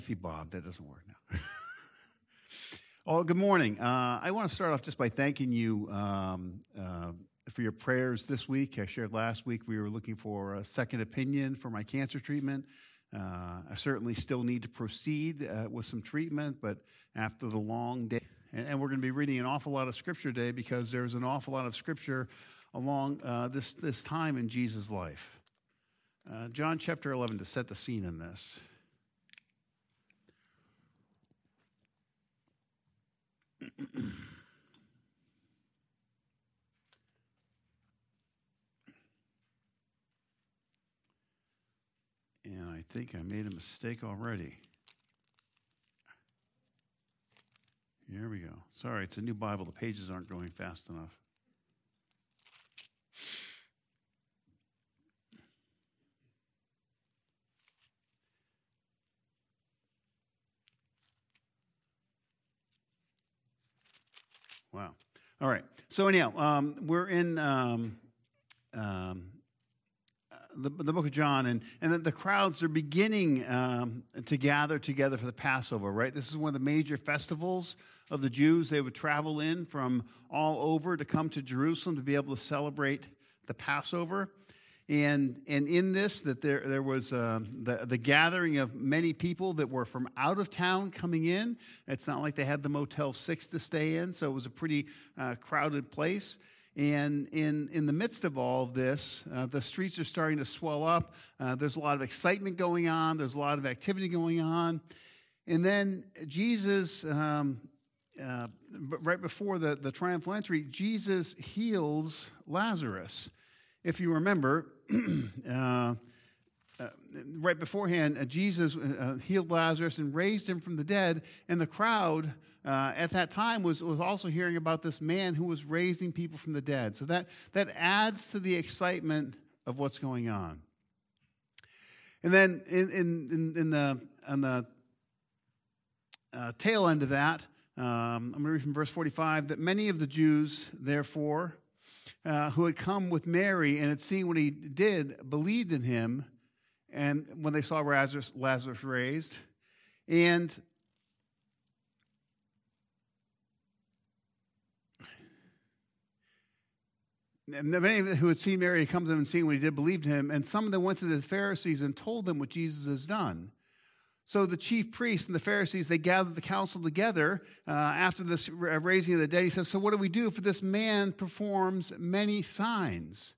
See, Bob, that doesn't work now. Oh, good morning. I want to start off just by thanking you for your prayers this week. I shared last week we were looking for a second opinion for my cancer treatment. I certainly still need to proceed with some treatment, but after the long day, and we're going to be reading an awful lot of Scripture today because there's an awful lot of Scripture along this time in Jesus' life. John chapter 11, to set the scene in this. And I think I made a mistake already. Here we go. Sorry, it's a new Bible. The pages aren't going fast enough. Wow. All right. So anyhow, we're in the book of John, and the crowds are beginning to gather together for the Passover, right? This is one of the major festivals of the Jews. They would travel in from all over to come to Jerusalem to be able to celebrate the Passover. And in this, that there was the gathering of many people that were from out of town coming in. It's not like they had the Motel 6 to stay in, so it was a pretty crowded place. And in the midst of all of this, the streets are starting to swell up. There's a lot of excitement going on. There's a lot of activity going on. And then Jesus, right before the triumphal entry, Jesus heals Lazarus. If you remember, right beforehand, Jesus healed Lazarus and raised him from the dead, and the crowd at that time was also hearing about this man who was raising people from the dead. So that adds to the excitement of what's going on. And then on the tail end of that, I'm going to read from verse 45, that many of the Jews, therefore, who had come with Mary and had seen what he did, believed in him, and when they saw Lazarus raised. And many who had seen Mary had come to him and seen what he did, believed in him, and some of them went to the Pharisees and told them what Jesus has done. So the chief priests and the Pharisees, they gathered the council together after this raising of the dead. He says, so what do we do? For this man performs many signs.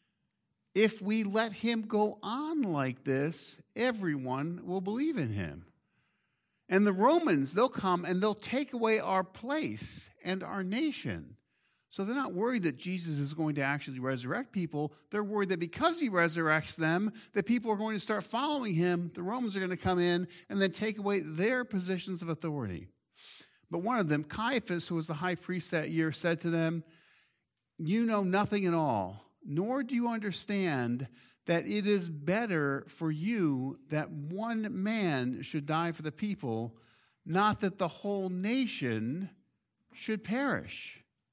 If we let him go on like this, everyone will believe in him. And the Romans, they'll come and they'll take away our place and our nation. So they're not worried that Jesus is going to actually resurrect people. They're worried that because he resurrects them, that people are going to start following him. The Romans are going to come in and then take away their positions of authority. But one of them, Caiaphas, who was the high priest that year, said to them, you know nothing at all, nor do you understand that it is better for you that one man should die for the people, not that the whole nation should perish.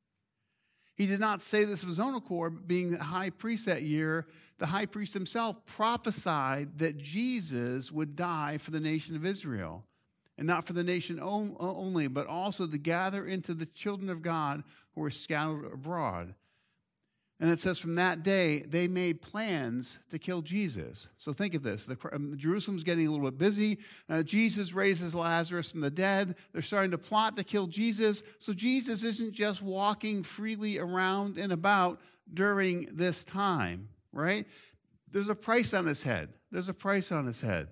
He did not say this of his own accord, but being the high priest that year, the high priest himself prophesied that Jesus would die for the nation of Israel, and not for the nation only, but also to gather into the children of God who were scattered abroad. And it says from that day, they made plans to kill Jesus. So think of this. Jerusalem's getting a little bit busy. Jesus raises Lazarus from the dead. They're starting to plot to kill Jesus. So Jesus isn't just walking freely around and about during this time, right? There's a price on his head. There's a price on his head.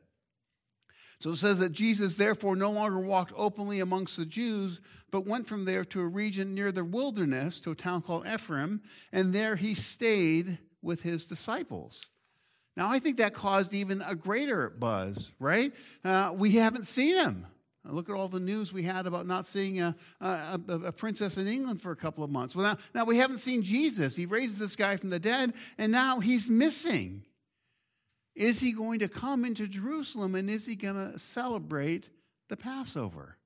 So it says that Jesus therefore no longer walked openly amongst the Jews, but went from there to a region near the wilderness, to a town called Ephraim, and there he stayed with his disciples. Now I think that caused even a greater buzz, right? We haven't seen him. Look at all the news we had about not seeing a princess in England for a couple of months. Well, now we haven't seen Jesus. He raises this guy from the dead, and now he's missing. Is he going to come into Jerusalem, and is he going to celebrate the Passover?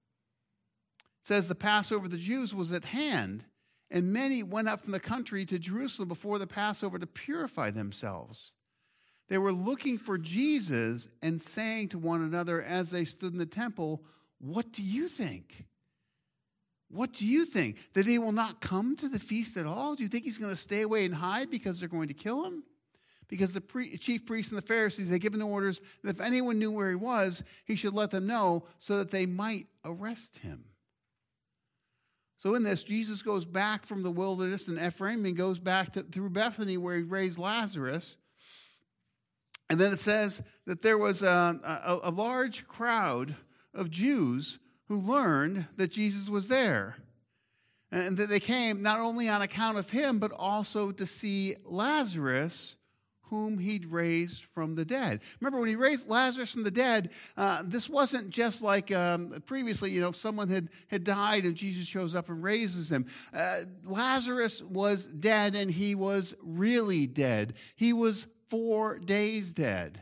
It says the Passover of the Jews was at hand, and many went up from the country to Jerusalem before the Passover to purify themselves. They were looking for Jesus and saying to one another as they stood in the temple, "What do you think? What do you think? That he will not come to the feast at all? Do you think he's going to stay away and hide because they're going to kill him?" Because the chief priests and the Pharisees, they given the orders that if anyone knew where he was, he should let them know so that they might arrest him. So in this, Jesus goes back from the wilderness in Ephraim and goes back through Bethany where he raised Lazarus. And then it says that there was a large crowd of Jews who learned that Jesus was there. And that they came not only on account of him, but also to see Lazarus, whom he'd raised from the dead. Remember, when he raised Lazarus from the dead, this wasn't just like previously, someone had died and Jesus shows up and raises him. Lazarus was dead, and he was really dead. He was 4 days dead.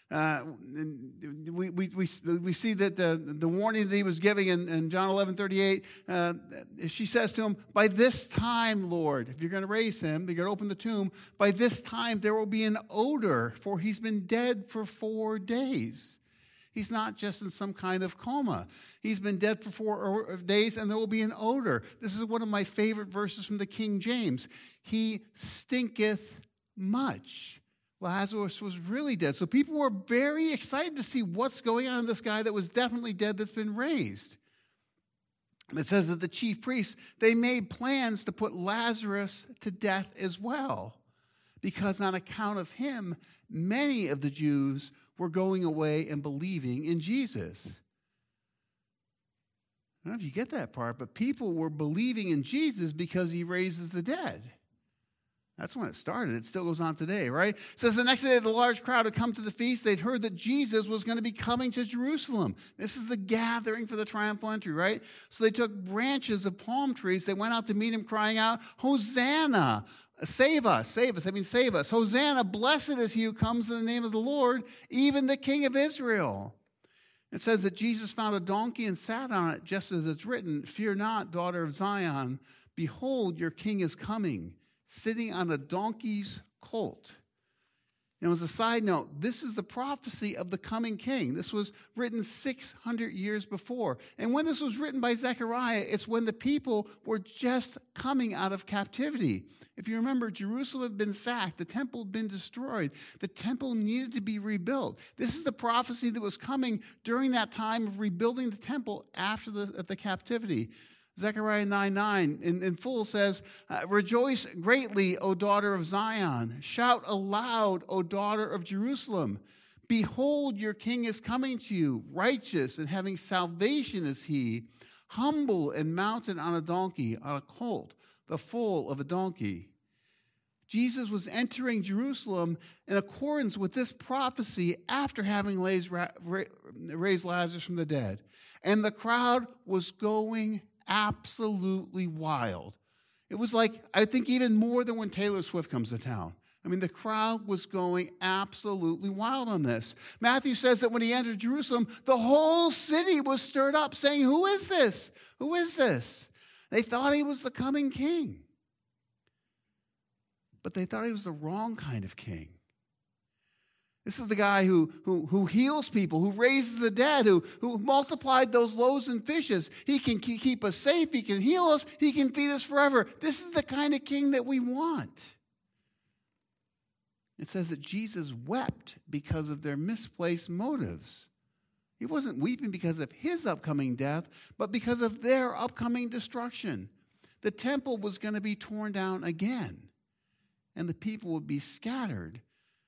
We see that the warning that he was giving in John 11:38, she says to him, "By this time, Lord," if you're going to raise him, you're going to open the tomb, "by this time there will be an odor, for he's been dead for 4 days." He's not just in some kind of coma. He's been dead for 4 days, and there will be an odor. This is one of my favorite verses from the King James. "He stinketh much." Lazarus was really dead. So people were very excited to see what's going on in this guy that was definitely dead that's been raised. It says that the chief priests, they made plans to put Lazarus to death as well, because on account of him, many of the Jews were going away and believing in Jesus. I don't know if you get that part, but people were believing in Jesus because he raises the dead. That's when it started. It still goes on today, right? It says the next day the large crowd had come to the feast. They'd heard that Jesus was going to be coming to Jerusalem. This is the gathering for the triumphal entry, right? So they took branches of palm trees. They went out to meet him, crying out, "Hosanna! Save us, save us." I mean, save us. "Hosanna, blessed is he who comes in the name of the Lord, even the King of Israel." It says that Jesus found a donkey and sat on it, just as it's written, "Fear not, daughter of Zion. Behold, your king is coming, sitting on a donkey's colt." Now, as a side note, this is the prophecy of the coming king. This was written 600 years before. And when this was written by Zechariah, it's when the people were just coming out of captivity. If you remember, Jerusalem had been sacked. The temple had been destroyed. The temple needed to be rebuilt. This is the prophecy that was coming during that time of rebuilding the temple after the captivity. Zechariah 9:9 in full says, "Rejoice greatly, O daughter of Zion. Shout aloud, O daughter of Jerusalem. Behold, your king is coming to you. Righteous and having salvation is he, humble and mounted on a donkey, on a colt, the foal of a donkey." Jesus was entering Jerusalem in accordance with this prophecy after having raised Lazarus from the dead. And the crowd was going absolutely wild. It was like, I think, even more than when Taylor Swift comes to town. I mean, the crowd was going absolutely wild on this. Matthew says that when he entered Jerusalem, the whole city was stirred up, saying, "Who is this? Who is this?" They thought he was the coming king. But they thought he was the wrong kind of king. This is the guy who heals people, who raises the dead, who multiplied those loaves and fishes. He can keep us safe. He can heal us. He can feed us forever. This is the kind of king that we want. It says that Jesus wept because of their misplaced motives. He wasn't weeping because of his upcoming death, but because of their upcoming destruction. The temple was going to be torn down again, and the people would be scattered.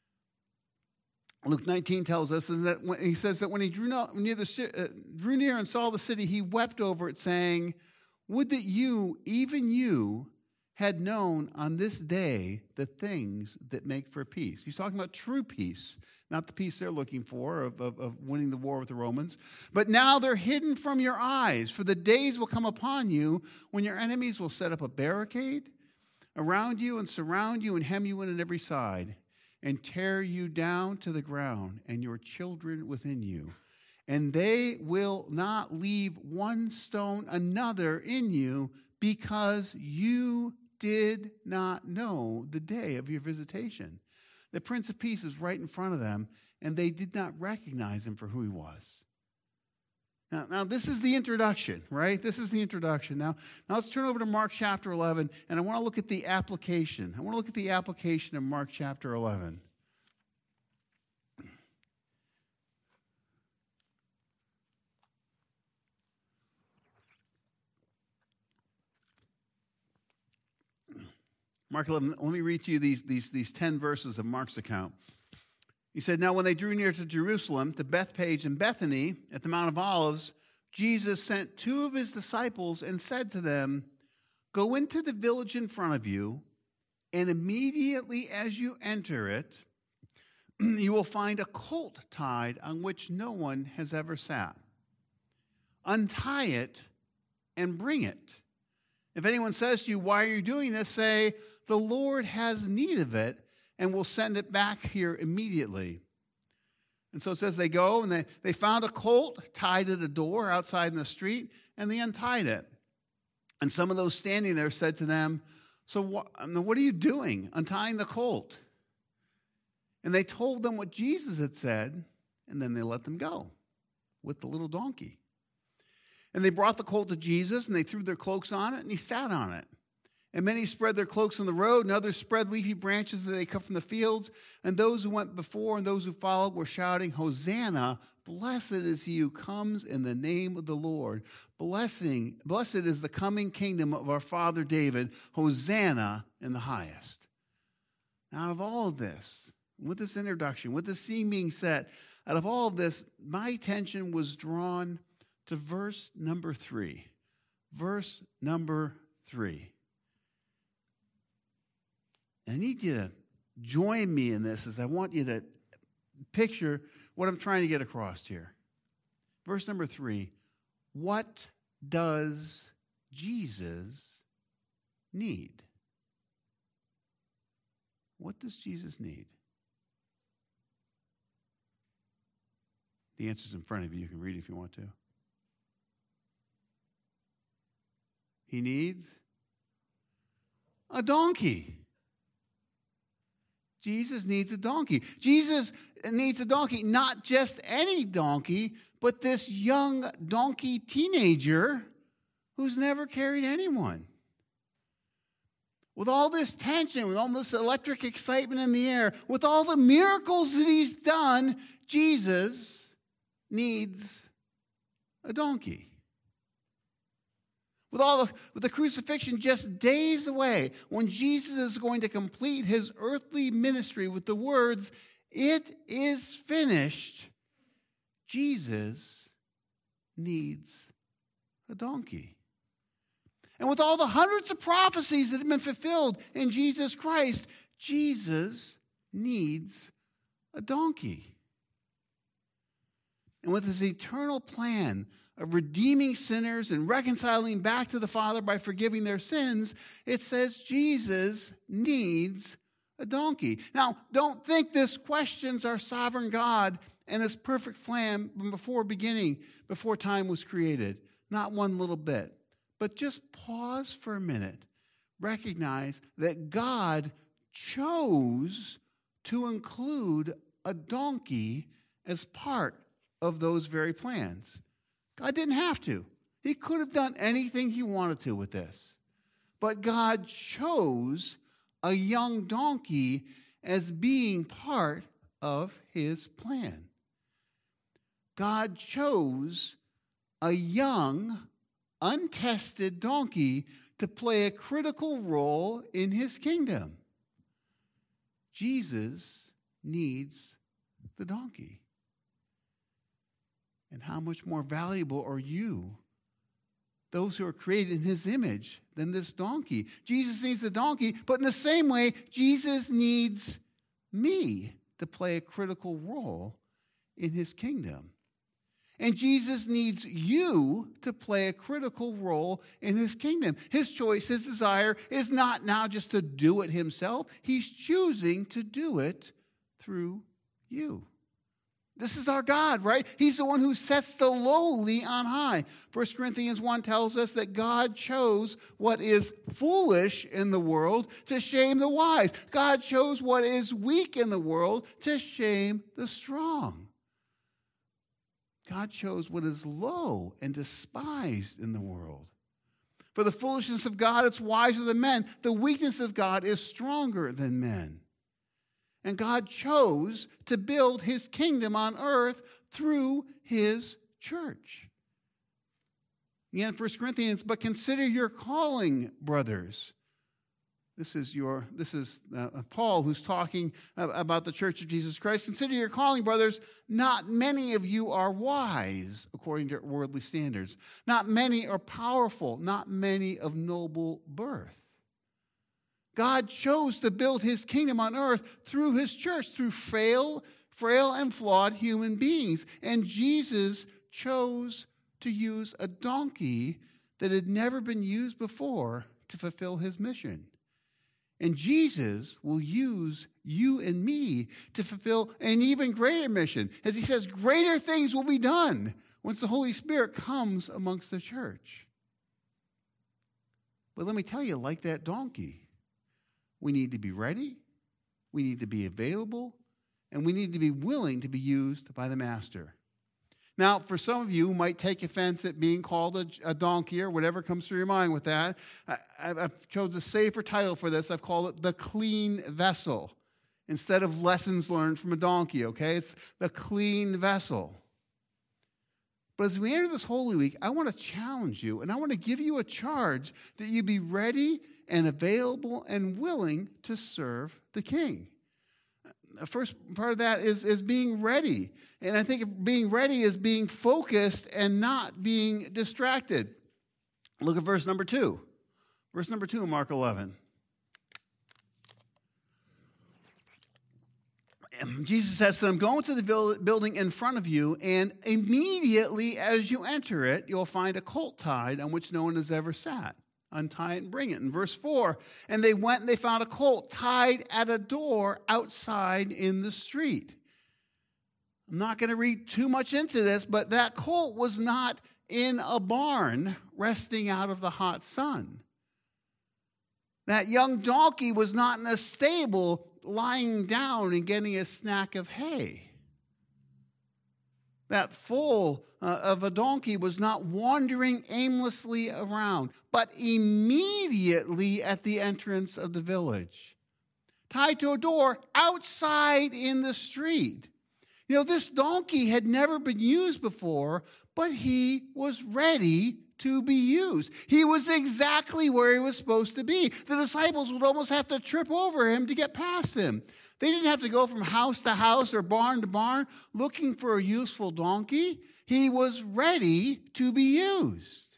Luke 19 tells us that he says that when he drew near and saw the city, he wept over it, saying, "Would that you, even you, had known on this day the things that make for peace." He's talking about true peace, not the peace they're looking for of winning the war with the Romans. "But now they're hidden from your eyes, for the days will come upon you when your enemies will set up a barricade around you and surround you and hem you in on every side, and tear you down to the ground and your children within you. And they will not leave one stone another in you, because you did not know the day of your visitation." The Prince of Peace is right in front of them, and they did not recognize him for who he was. Now, this is the introduction, right? This is the introduction. Now let's turn over to Mark chapter 11, and I want to look at the application. I want to look at the application of Mark chapter 11. Mark 11, let me read to you these 10 verses of Mark's account. He said, "Now when they drew near to Jerusalem, to Bethphage and Bethany at the Mount of Olives, Jesus sent two of his disciples and said to them, 'Go into the village in front of you, and immediately as you enter it, you will find a colt tied on which no one has ever sat. Untie it and bring it. If anyone says to you, "Why are you doing this?" say, "The Lord has need of it, and will send it back here immediately." And so it says they go, and they found a colt tied at a door outside in the street, and they untied it. And some of those standing there said to them, "So what are you doing, untying the colt?" And they told them what Jesus had said, and then they let them go with the little donkey. And they brought the colt to Jesus, and they threw their cloaks on it, and he sat on it. And many spread their cloaks on the road, and others spread leafy branches that they cut from the fields. And those who went before and those who followed were shouting, "Hosanna, blessed is he who comes in the name of the Lord. Blessed is the coming kingdom of our father David. Hosanna in the highest." Now, out of all of this, with this introduction, with the scene being set, out of all of this, my attention was drawn to verse number 3. Verse number 3. I need you to join me in this, as I want you to picture what I'm trying to get across here. Verse number 3. What does Jesus need? What does Jesus need? The answer's in front of you. You can read it if you want to. He needs a donkey. Jesus needs a donkey. Jesus needs a donkey, not just any donkey, but this young donkey teenager who's never carried anyone. With all this tension, with all this electric excitement in the air, with all the miracles that he's done, Jesus needs a donkey. With the crucifixion just days away, when Jesus is going to complete his earthly ministry with the words, "It is finished," Jesus needs a donkey. And with all the hundreds of prophecies that have been fulfilled in Jesus Christ, Jesus needs a donkey. And with his eternal plan of redeeming sinners and reconciling back to the Father by forgiving their sins, it says Jesus needs a donkey. Now, don't think this questions our sovereign God and his perfect plan before time was created. Not one little bit. But just pause for a minute. Recognize that God chose to include a donkey as part of those very plans. God didn't have to. He could have done anything he wanted to with this. But God chose a young donkey as being part of his plan. God chose a young, untested donkey to play a critical role in his kingdom. Jesus needs the donkey. And how much more valuable are you, those who are created in his image, than this donkey? Jesus needs the donkey, but in the same way, Jesus needs me to play a critical role in his kingdom. And Jesus needs you to play a critical role in his kingdom. His choice, his desire is not now just to do it himself. He's choosing to do it through you. This is our God, right? He's the one who sets the lowly on high. 1 Corinthians 1 tells us that God chose what is foolish in the world to shame the wise. God chose what is weak in the world to shame the strong. God chose what is low and despised in the world. For the foolishness of God, it's wiser than men. The weakness of God is stronger than men. And God chose to build his kingdom on earth through his church. Again, 1 Corinthians, but consider your calling, brothers. This is Paul who's talking about the church of Jesus Christ. Consider your calling, brothers. Not many of you are wise according to worldly standards. Not many are powerful. Not many of noble birth. God chose to build his kingdom on earth through his church, through frail and flawed human beings. And Jesus chose to use a donkey that had never been used before to fulfill his mission. And Jesus will use you and me to fulfill an even greater mission. As he says, greater things will be done once the Holy Spirit comes amongst the church. But let me tell you, like that donkey, we need to be ready, we need to be available, and we need to be willing to be used by the Master. Now, for some of you who might take offense at being called a donkey or whatever comes through your mind with that, I've chosen a safer title for this. I've called it the clean vessel instead of lessons learned from a donkey, okay? It's the clean vessel. But as we enter this Holy Week, I want to challenge you, and I want to give you a charge that you be ready and available and willing to serve the King. The first part of that is being ready. And I think being ready is being focused and not being distracted. Look at verse number 2. Verse number 2 in Mark 11. Jesus says to them, go into the building in front of you, and immediately as you enter it, you'll find a colt tied on which no one has ever sat. Untie it and bring it. In verse 4, and they went and they found a colt tied at a door outside in the street. I'm not going to read too much into this, but that colt was not in a barn resting out of the hot sun. That young donkey was not in a stable lying down and getting a snack of hay. That foal of a donkey was not wandering aimlessly around, but immediately at the entrance of the village, tied to a door outside in the street. You know, this donkey had never been used before, but he was ready to be used. He was exactly where he was supposed to be. The disciples would almost have to trip over him to get past him. They didn't have to go from house to house or barn to barn looking for a useful donkey. He was ready to be used.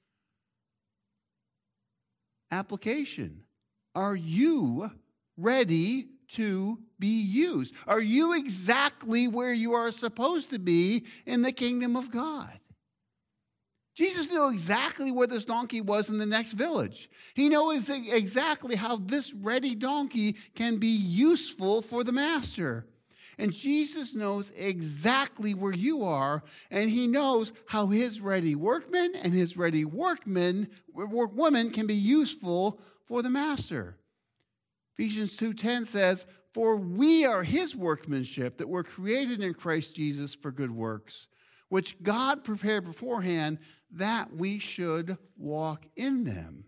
Application. Are you ready to be used? Are you exactly where you are supposed to be in the kingdom of God? Jesus knew exactly where this donkey was in the next village. He knows exactly how this ready donkey can be useful for the Master. And Jesus knows exactly where you are, and he knows how his ready workman and his ready workwoman can be useful for the Master. Ephesians 2:10 says, for we are his workmanship that were created in Christ Jesus for good works, which God prepared beforehand that we should walk in them.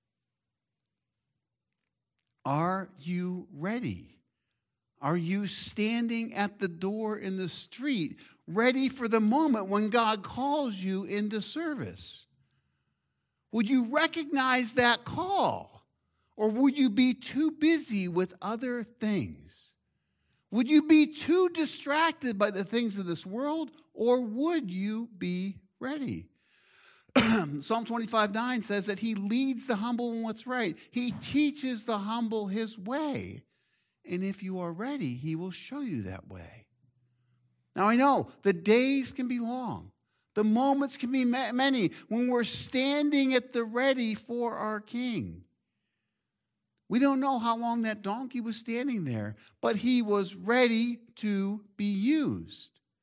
Are you ready? Are you standing at the door in the street, ready for the moment when God calls you into service? Would you recognize that call? Or would you be too busy with other things? Would you be too distracted by the things of this world? Or would you be ready? Psalm 25:9 says that he leads the humble in what's right. He teaches the humble his way. And if you are ready, he will show you that way. Now I know the days can be long. The moments can be many when we're standing at the ready for our King. We don't know how long that donkey was standing there, but he was ready to be used.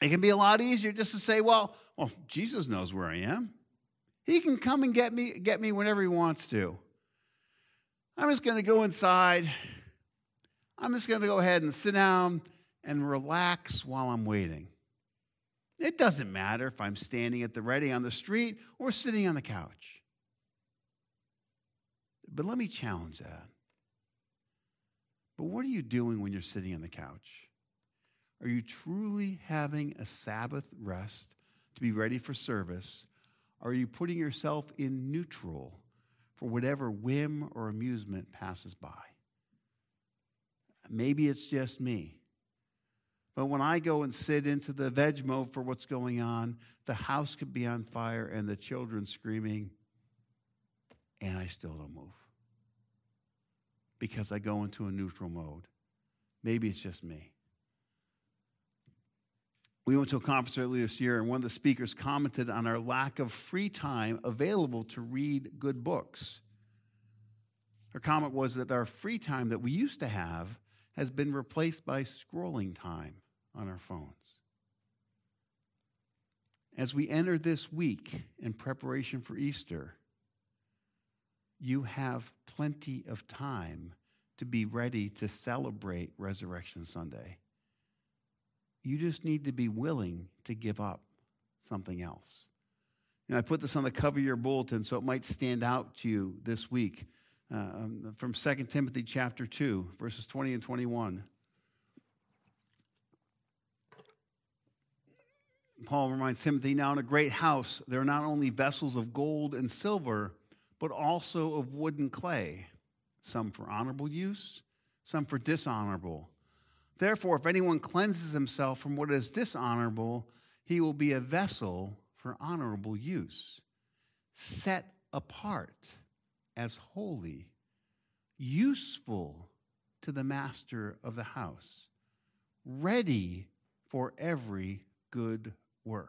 It can be a lot easier just to say, well, Jesus knows where I am. He can come and get me whenever he wants to. I'm just going to go inside. I'm just going to go ahead and sit down and relax while I'm waiting. It doesn't matter if I'm standing at the ready on the street or sitting on the couch. But let me challenge that. But what are you doing when you're sitting on the couch? Are you truly having a Sabbath rest to be ready for service? Are you putting yourself in neutral for whatever whim or amusement passes by? Maybe it's just me. But when I go and sit into the veg mode for what's going on, the house could be on fire and the children screaming, and I still don't move. Because I go into a neutral mode. Maybe it's just me. We went to a conference earlier this year, and one of the speakers commented on our lack of free time available to read good books. Her comment was that our free time that we used to have has been replaced by scrolling time on our phones. As we enter this week in preparation for Easter, you have plenty of time to be ready to celebrate Resurrection Sunday. You just need to be willing to give up something else. I put this on the cover of your bulletin so it might stand out to you this week from 2 Timothy chapter 2, verses 20 and 21. Paul reminds Timothy, now in a great house there are not only vessels of gold and silver, but also of wood and clay, some for honorable use, some for dishonorable. Therefore, if anyone cleanses himself from what is dishonorable, he will be a vessel for honorable use, set apart as holy, useful to the master of the house, ready for every good work.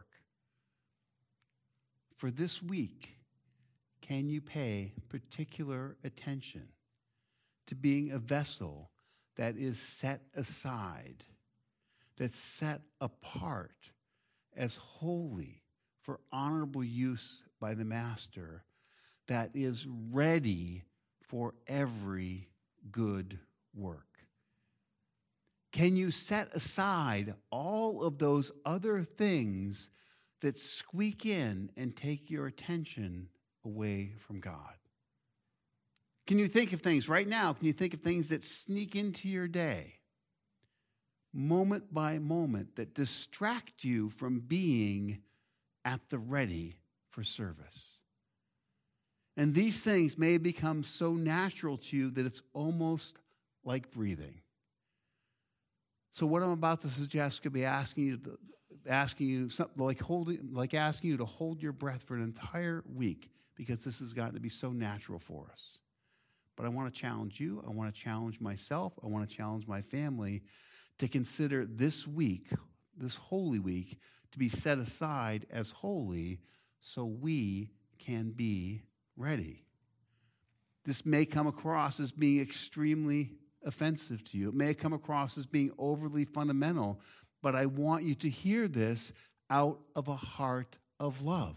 For this week, can you pay particular attention to being a vessel that is set aside, that's set apart as holy for honorable use by the master, that is ready for every good work? Can you set aside all of those other things that squeak in and take your attention away from God? Can you think of things right now? Can you think of things that sneak into your day, moment by moment, that distract you from being at the ready for service? And these things may become so natural to you that it's almost like breathing. So what I'm about to suggest could be asking you something like asking you to hold your breath for an entire week, because this has gotten to be so natural for us. But I want to challenge you. I want to challenge myself. I want to challenge my family to consider this week, this Holy Week, to be set aside as holy so we can be ready. This may come across as being extremely offensive to you. It may come across as being overly fundamental, but I want you to hear this out of a heart of love.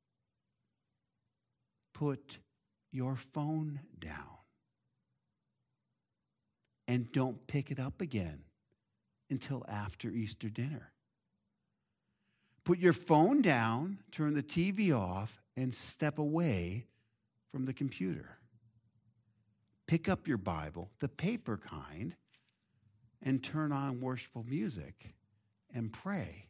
Put your phone down. And don't pick it up again until after Easter dinner. Put your phone down, turn the TV off, and step away from the computer. Pick up your Bible, the paper kind, and turn on worshipful music and pray.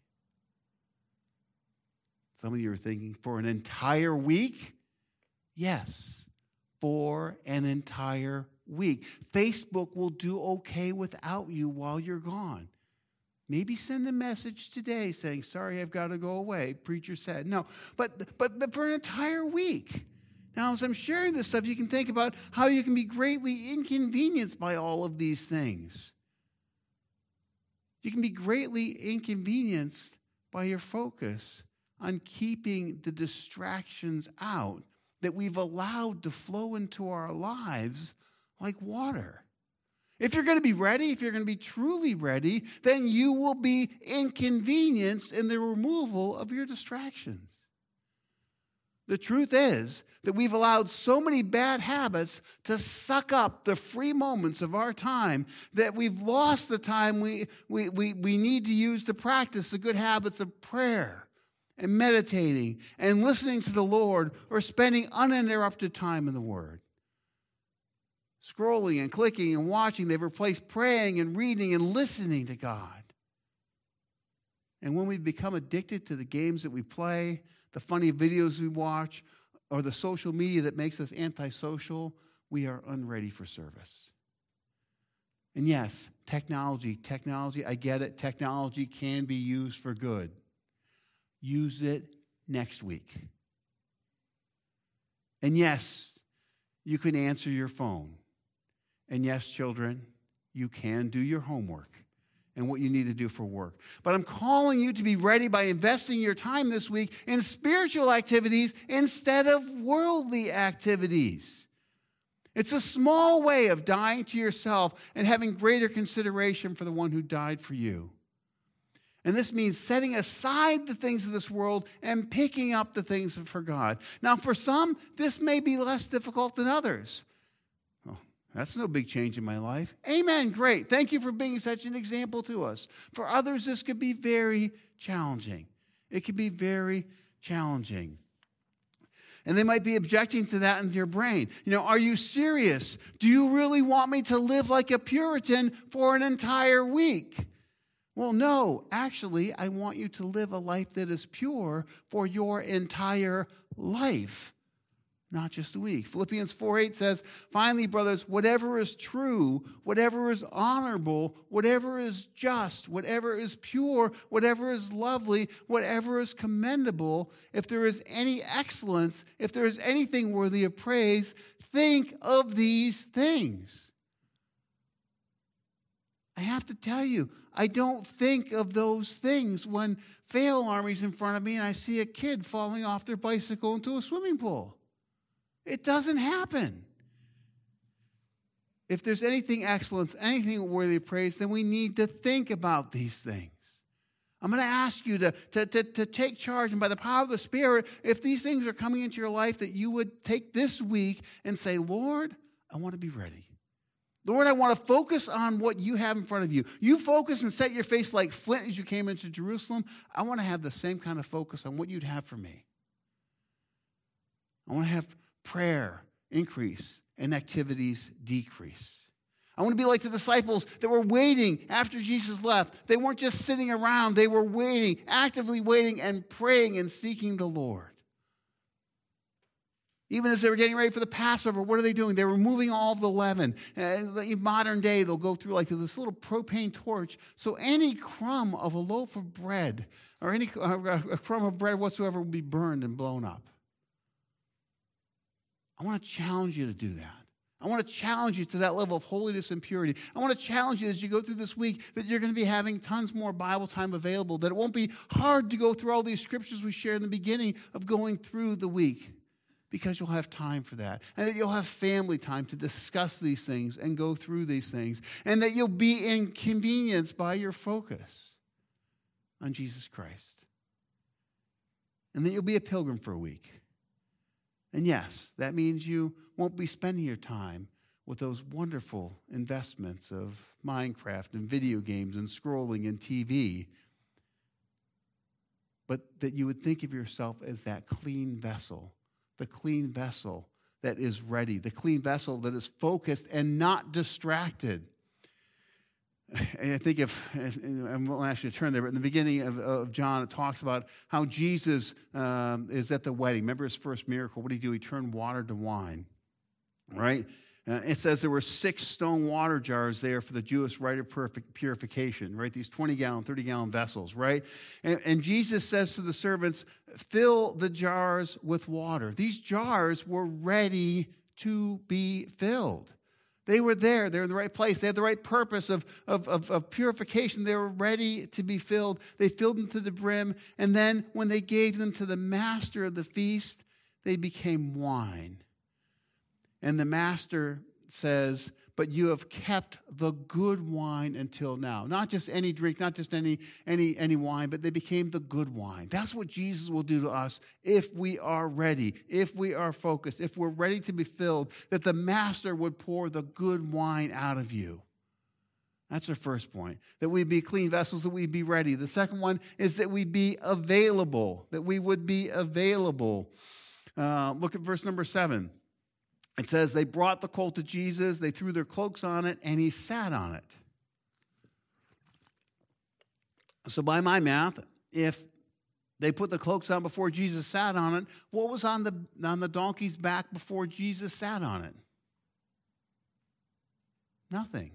Some of you are thinking, for an entire week? Yes, for an entire week. Facebook will do okay without you while you're gone. Maybe send a message today saying, sorry, I've got to go away. Preacher said. No, but for an entire week. Now, as I'm sharing this stuff, you can think about how you can be greatly inconvenienced by all of these things. You can be greatly inconvenienced by your focus on keeping the distractions out that we've allowed to flow into our lives like water. If you're going to be ready, if you're going to be truly ready, then you will be inconvenienced in the removal of your distractions. The truth is that we've allowed so many bad habits to suck up the free moments of our time that we've lost the time we need to use to practice the good habits of prayer and meditating and listening to the Lord or spending uninterrupted time in the Word. Scrolling and clicking and watching, they've replaced praying and reading and listening to God. And when we become addicted to the games that we play, the funny videos we watch, or the social media that makes us antisocial, we are unready for service. And yes, technology, I get it. Technology can be used for good. Use it next week. And yes, you can answer your phone. And yes, children, you can do your homework and what you need to do for work. But I'm calling you to be ready by investing your time this week in spiritual activities instead of worldly activities. It's a small way of dying to yourself and having greater consideration for the one who died for you. And this means setting aside the things of this world and picking up the things for God. Now, for some, this may be less difficult than others. That's no big change in my life. Amen. Great. Thank you for being such an example to us. For others, this could be very challenging. It could be very challenging. And they might be objecting to that in your brain. Are you serious? Do you really want me to live like a Puritan for an entire week? Well, no. Actually, I want you to live a life that is pure for your entire life. Not just a week. Philippians 4:8 says, finally, brothers, whatever is true, whatever is honorable, whatever is just, whatever is pure, whatever is lovely, whatever is commendable, if there is any excellence, if there is anything worthy of praise, think of these things. I have to tell you, I don't think of those things when fail alarm's in front of me and I see a kid falling off their bicycle into a swimming pool. It doesn't happen. If there's anything excellent, anything worthy of praise, then we need to think about these things. I'm going to ask you to take charge, and by the power of the Spirit, if these things are coming into your life, that you would take this week and say, Lord, I want to be ready. Lord, I want to focus on what you have in front of you. You focus and set your face like flint as you came into Jerusalem. I want to have the same kind of focus on what you'd have for me. I want to have prayer increase and activities decrease. I want to be like the disciples that were waiting after Jesus left. They weren't just sitting around. They were waiting, actively waiting and praying and seeking the Lord. Even as they were getting ready for the Passover, what are they doing? They're removing all of the leaven. In modern day, they'll go through like this little propane torch. So any crumb of a loaf of bread or any a crumb of bread whatsoever will be burned and blown up. I want to challenge you to do that. I want to challenge you to that level of holiness and purity. I want to challenge you as you go through this week that you're going to be having tons more Bible time available, that it won't be hard to go through all these scriptures we shared in the beginning of going through the week, because you'll have time for that, and that you'll have family time to discuss these things and go through these things, and that you'll be inconvenienced by your focus on Jesus Christ, and that you'll be a pilgrim for a week. And yes, that means you won't be spending your time with those wonderful investments of Minecraft and video games and scrolling and TV, but that you would think of yourself as that clean vessel, the clean vessel that is ready, the clean vessel that is focused and not distracted. And I think I won't ask you to turn there, but in the beginning of John, it talks about how Jesus is at the wedding. Remember his first miracle. What did he do? He turned water to wine, right? It says there were 6 stone water jars there for the Jewish rite of purification, right? These 20-gallon, 30-gallon vessels, right? And Jesus says to the servants, fill the jars with water. These jars were ready to be filled. They were there. They were in the right place. They had the right purpose of purification. They were ready to be filled. They filled them to the brim. And then when they gave them to the master of the feast, they became wine. And the master says, but you have kept the good wine until now. Not just any drink, not just any wine, but they became the good wine. That's what Jesus will do to us if we are ready, if we are focused, if we're ready to be filled, that the Master would pour the good wine out of you. That's our first point, that we be clean vessels, that we be ready. The second one is that we be available, that we would be available. Look at verse number 7. It says, they brought the colt to Jesus, they threw their cloaks on it, and he sat on it. So by my math, if they put the cloaks on before Jesus sat on it, what was on the donkey's back before Jesus sat on it? Nothing.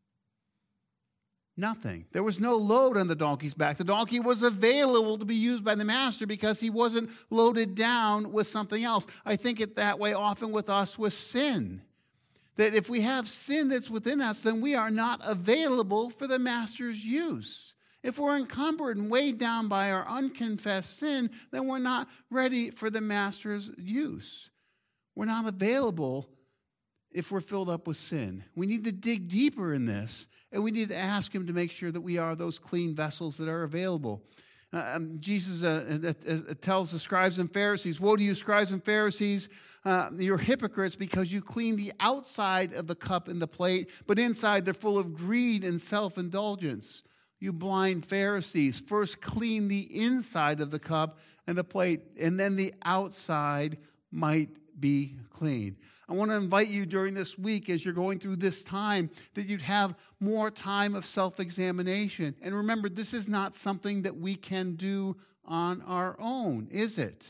Nothing. There was no load on the donkey's back. The donkey was available to be used by the Master because he wasn't loaded down with something else. I think it that way often with us with sin. That if we have sin that's within us, then we are not available for the Master's use. If we're encumbered and weighed down by our unconfessed sin, then we're not ready for the Master's use. We're not available if we're filled up with sin. We need to dig deeper in this, and we need to ask him to make sure that we are those clean vessels that are available. Jesus tells the scribes and Pharisees, woe to you, scribes and Pharisees, you're hypocrites because you clean the outside of the cup and the plate, but inside they're full of greed and self-indulgence. You blind Pharisees, first clean the inside of the cup and the plate, and then the outside might be clean. I want to invite you during this week, as you're going through this time, that you'd have more time of self-examination. And remember, this is not something that we can do on our own, is it?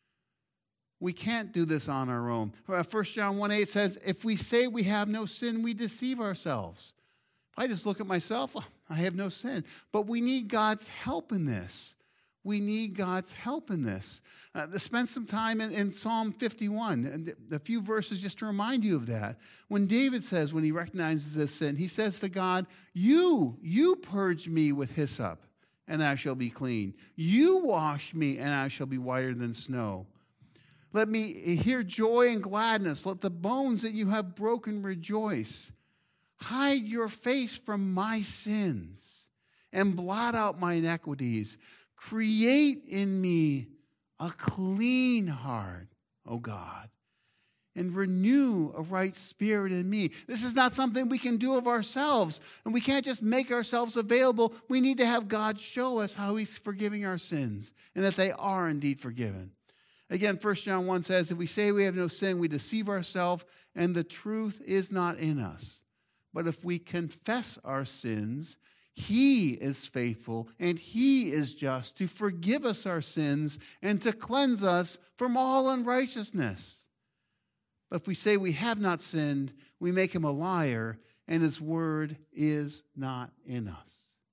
We can't do this on our own. 1 John 1:8 says, if we say we have no sin, we deceive ourselves. If I just look at myself, I have no sin. But we need God's help in this. We need God's help in this. Spend some time in Psalm 51, and a few verses just to remind you of that. When David says, when he recognizes his sin, he says to God, you purge me with hyssop, and I shall be clean. You wash me, and I shall be whiter than snow. Let me hear joy and gladness. Let the bones that you have broken rejoice. Hide your face from my sins, and blot out my iniquities. Create in me a clean heart, O God, and renew a right spirit in me. This is not something we can do of ourselves, and we can't just make ourselves available. We need to have God show us how he's forgiving our sins, and that they are indeed forgiven. Again, 1 John 1 says, if we say we have no sin, we deceive ourselves, and the truth is not in us. But if we confess our sins, he is faithful and he is just to forgive us our sins and to cleanse us from all unrighteousness. But if we say we have not sinned, we make him a liar, and his word is not in us.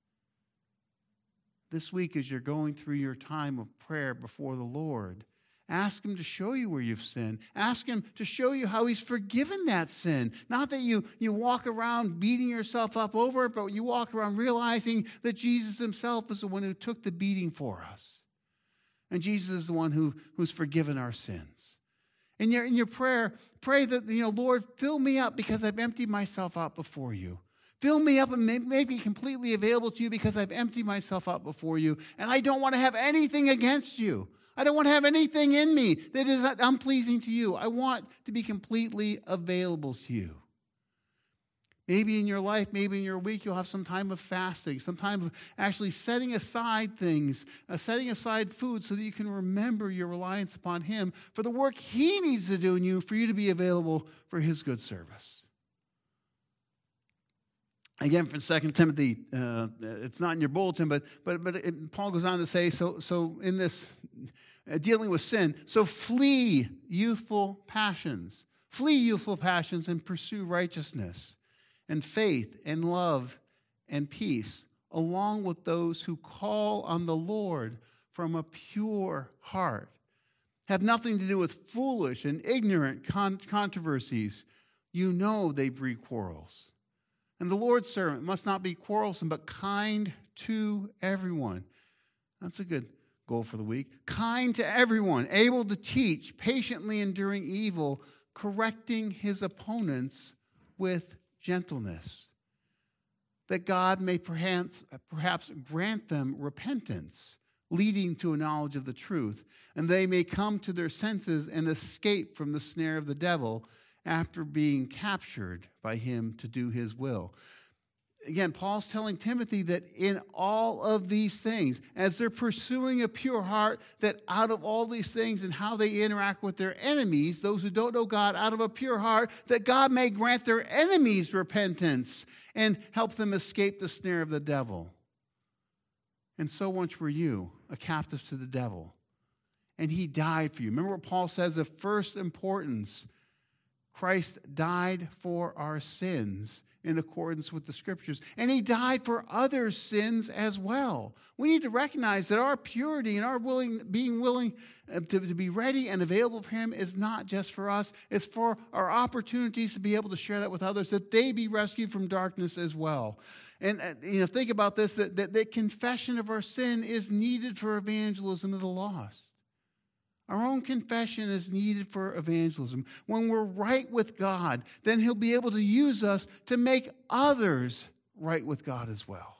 This week, as you're going through your time of prayer before the Lord, ask him to show you where you've sinned. Ask him to show you how he's forgiven that sin. Not that you walk around beating yourself up over it, but you walk around realizing that Jesus himself is the one who took the beating for us. And Jesus is the one who's forgiven our sins. In your prayer, pray that, Lord, fill me up because I've emptied myself out before you. Fill me up and make me completely available to you because I've emptied myself out before you. And I don't want to have anything against you. I don't want to have anything in me that is unpleasing to you. I want to be completely available to you. Maybe in your life, maybe in your week, you'll have some time of fasting, some time of actually setting aside things, setting aside food so that you can remember your reliance upon him for the work he needs to do in you for you to be available for his good service. Again, from 2 Timothy, it's not in your bulletin, but Paul goes on to say, so in this dealing with sin, so flee youthful passions. Flee youthful passions and pursue righteousness and faith and love and peace, along with those who call on the Lord from a pure heart. Have nothing to do with foolish and ignorant controversies. You know they breed quarrels. And the Lord's servant must not be quarrelsome, but kind to everyone. That's a good goal for the week. Kind to everyone, able to teach, patiently enduring evil, correcting his opponents with gentleness, that God may perhaps grant them repentance, leading to a knowledge of the truth, and they may come to their senses and escape from the snare of the devil after being captured by him to do his will. Again, Paul's telling Timothy that in all of these things, as they're pursuing a pure heart, that out of all these things and how they interact with their enemies, those who don't know God, out of a pure heart, that God may grant their enemies repentance and help them escape the snare of the devil. And so once were you, a captive to the devil, and he died for you. Remember what Paul says of first importance. Christ died for our sins in accordance with the Scriptures, and he died for others' sins as well. We need to recognize that our purity and our being willing to be ready and available for him is not just for us. It's for our opportunities to be able to share that with others, that they be rescued from darkness as well. And think about this, that confession of our sin is needed for evangelism of the lost. Our own confession is needed for evangelism. When we're right with God, then he'll be able to use us to make others right with God as well.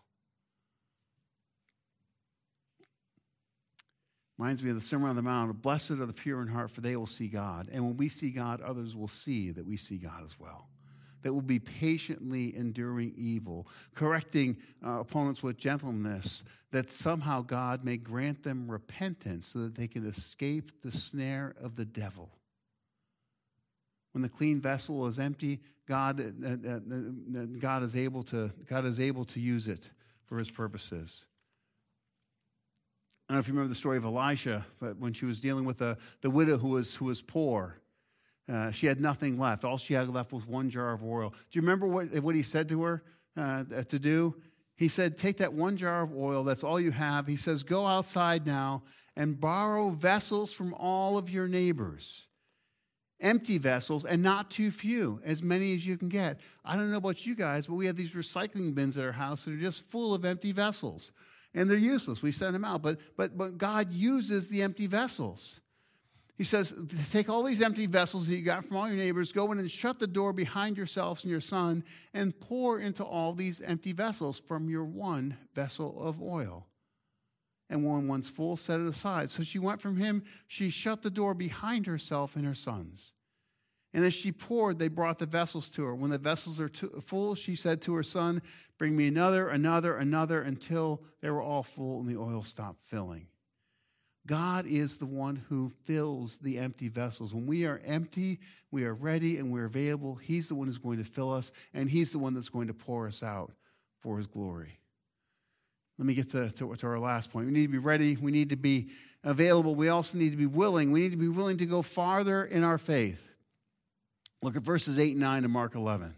Reminds me of the Sermon on the Mount. Blessed are the pure in heart, for they will see God. And when we see God, others will see that we see God as well. That will be patiently enduring evil, correcting opponents with gentleness, that somehow God may grant them repentance so that they can escape the snare of the devil. When the clean vessel is empty, God is able to use it for his purposes. I don't know if you remember the story of Elisha, but when she was dealing with the widow who was poor. She had nothing left. All she had left was one jar of oil. Do you remember what he said to her to do? He said, take that one jar of oil, that's all you have. He says, go outside now and borrow vessels from all of your neighbors. Empty vessels, and not too few, as many as you can get. I don't know about you guys, but we have these recycling bins at our house that are just full of empty vessels. And they're useless. We send them out. But God uses the empty vessels. He says, take all these empty vessels that you got from all your neighbors, go in and shut the door behind yourselves and your son, and pour into all these empty vessels from your one vessel of oil. And when one's full, set it aside. So she went from him, she shut the door behind herself and her sons. And as she poured, they brought the vessels to her. When the vessels are full, she said to her son, bring me another, until they were all full and the oil stopped filling. God is the one who fills the empty vessels. When we are empty, we are ready, and we're available. He's the one who's going to fill us, and he's the one that's going to pour us out for his glory. Let me get to our last point. We need to be ready. We need to be available. We also need to be willing. We need to be willing to go farther in our faith. Look at verses 8 and 9 of Mark 11.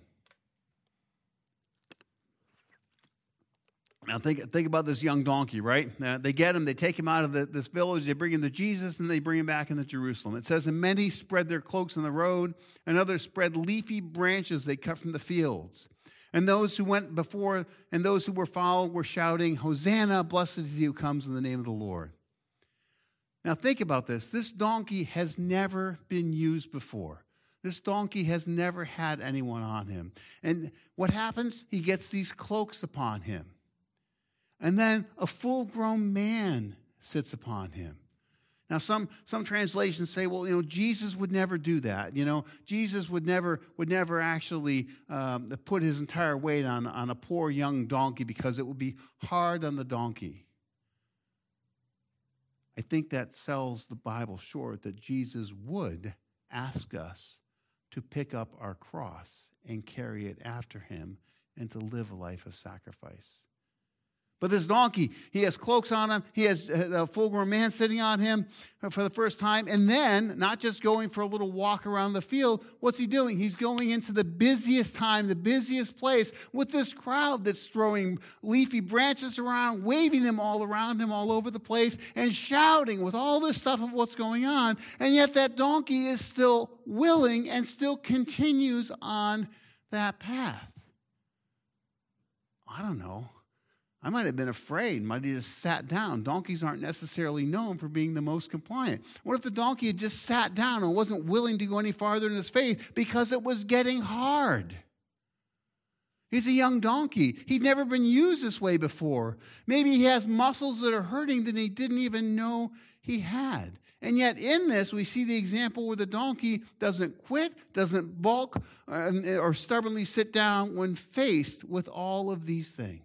Now think about this young donkey, right? They get him, they take him out of this village, they bring him to Jesus, and they bring him back into Jerusalem. It says, and many spread their cloaks on the road, and others spread leafy branches they cut from the fields. And those who went before and those who were followed were shouting, Hosanna, blessed is he who comes in the name of the Lord. Now think about this. This donkey has never been used before. This donkey has never had anyone on him. And what happens? He gets these cloaks upon him. And then a full-grown man sits upon him. Now, some translations say, well, Jesus would never do that. Jesus would never actually put his entire weight on a poor young donkey because it would be hard on the donkey. I think that sells the Bible short, that Jesus would ask us to pick up our cross and carry it after him and to live a life of sacrifice. But this donkey, he has cloaks on him. He has a full-grown man sitting on him for the first time. And then, not just going for a little walk around the field, what's he doing? He's going into the busiest time, the busiest place, with this crowd that's throwing leafy branches around, waving them all around him all over the place, and shouting with all this stuff of what's going on. And yet that donkey is still willing and still continues on that path. I don't know. I might have been afraid, might have just sat down. Donkeys aren't necessarily known for being the most compliant. What if the donkey had just sat down and wasn't willing to go any farther in his faith because it was getting hard? He's a young donkey. He'd never been used this way before. Maybe he has muscles that are hurting that he didn't even know he had. And yet in this, we see the example where the donkey doesn't quit, doesn't balk, or stubbornly sit down when faced with all of these things.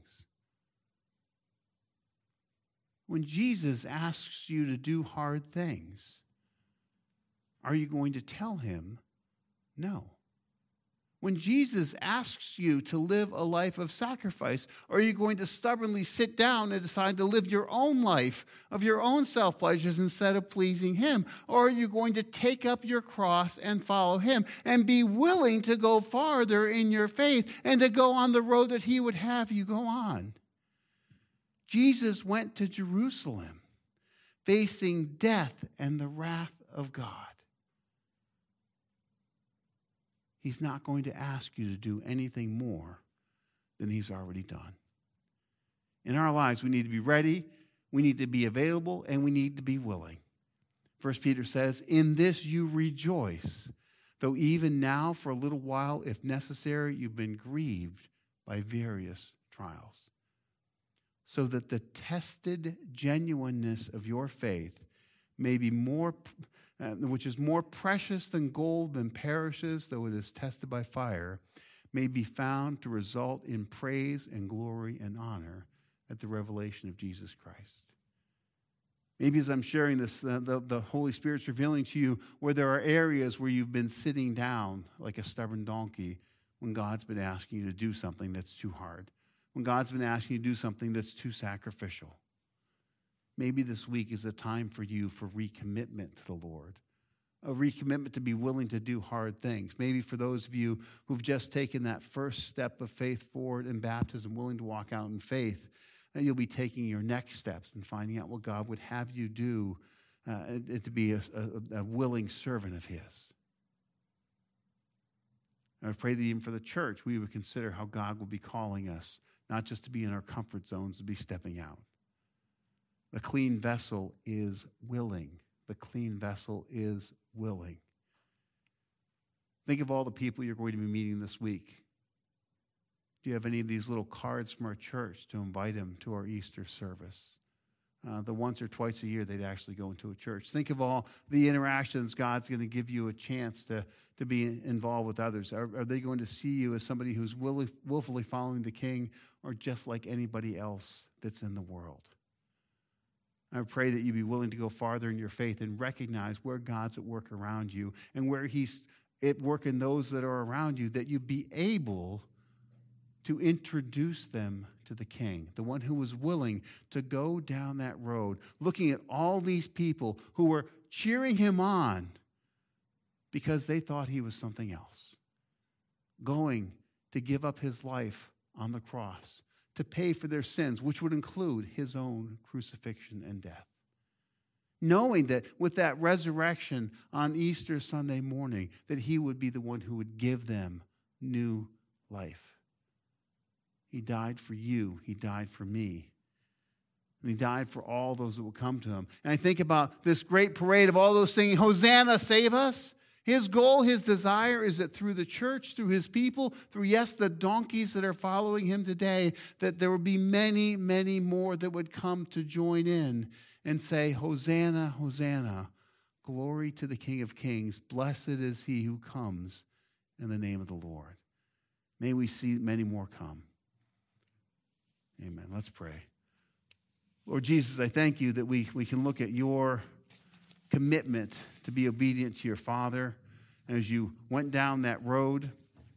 When Jesus asks you to do hard things, are you going to tell him no? When Jesus asks you to live a life of sacrifice, are you going to stubbornly sit down and decide to live your own life of your own self-pleasures instead of pleasing him? Or are you going to take up your cross and follow him and be willing to go farther in your faith and to go on the road that he would have you go on? Jesus went to Jerusalem facing death and the wrath of God. He's not going to ask you to do anything more than he's already done. In our lives, we need to be ready, we need to be available, and we need to be willing. 1 Peter says, "In this you rejoice, though even now for a little while, if necessary, you've been grieved by various trials, so that the tested genuineness of your faith may be more which is more precious than gold that perishes, though it is tested by fire, may be found to result in praise and glory and honor at the revelation of Jesus Christ." Maybe as I'm sharing this, the Holy Spirit's revealing to you where there are areas where you've been sitting down like a stubborn donkey when God's been asking you to do something that's too hard, when God's been asking you to do something that's too sacrificial. Maybe this week is a time for you for recommitment to the Lord, a recommitment to be willing to do hard things. Maybe for those of you who've just taken that first step of faith forward in baptism, willing to walk out in faith, and you'll be taking your next steps and finding out what God would have you do to be a willing servant of his. And I pray that even for the church, we would consider how God will be calling us, not just to be in our comfort zones, to be stepping out. The clean vessel is willing. The clean vessel is willing. Think of all the people you're going to be meeting this week. Do you have any of these little cards from our church to invite them to our Easter service? The once or twice a year they'd actually go into a church. Think of all the interactions God's going to give you a chance to be involved with others. Are they going to see you as somebody who's willfully following the King, or just like anybody else that's in the world? I pray that you be willing to go farther in your faith and recognize where God's at work around you and where he's at work in those that are around you, that you be able to introduce them to the King, the one who was willing to go down that road, looking at all these people who were cheering him on because they thought he was something else, going to give up his life on the cross to pay for their sins, which would include his own crucifixion and death. Knowing that with that resurrection on Easter Sunday morning, that he would be the one who would give them new life. He died for you. He died for me. And he died for all those that will come to him. And I think about this great parade of all those singing, "Hosanna, save us." His goal, his desire is that through the church, through his people, through, yes, the donkeys that are following him today, that there would be many, many more that would come to join in and say, "Hosanna, Hosanna, glory to the King of Kings. Blessed is he who comes in the name of the Lord." May we see many more come. Amen. Let's pray. Lord Jesus, I thank you that we can look at your commitment to be obedient to your Father as you went down that road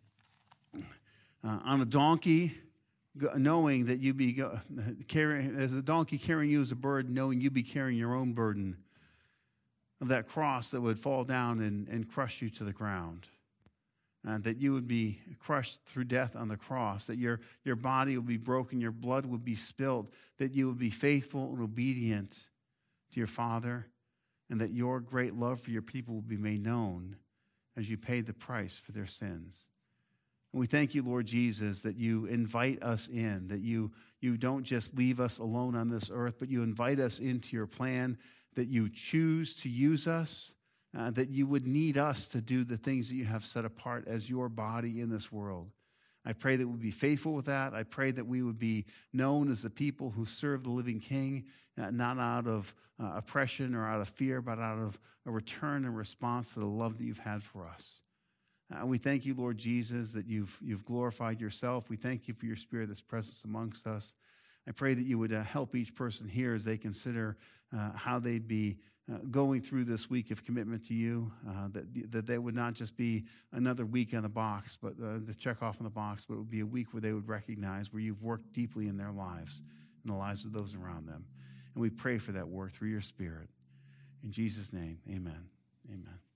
on a donkey, knowing that you'd be carrying, as a donkey carrying you as a burden, knowing you'd be carrying your own burden of that cross that would fall down and crush you to the ground. That you would be crushed through death on the cross, that your body would be broken, your blood would be spilled, that you would be faithful and obedient to your Father, and that your great love for your people will be made known as you paid the price for their sins. And we thank you, Lord Jesus, that you invite us in, that you don't just leave us alone on this earth, but you invite us into your plan, that you choose to use us, that you would need us to do the things that you have set apart as your body in this world. I pray that we'd be faithful with that. I pray that we would be known as the people who serve the living King, not out of oppression or out of fear, but out of a return and response to the love that you've had for us. We thank you, Lord Jesus, that you've glorified yourself. We thank you for your Spirit that's present amongst us. I pray that you would help each person here as they consider how they'd be going through this week of commitment to you, that they would not just be another week on the box, but the check off on the box, but it would be a week where they would recognize where you've worked deeply in their lives and the lives of those around them. And we pray for that work through your Spirit. In Jesus' name, amen. Amen.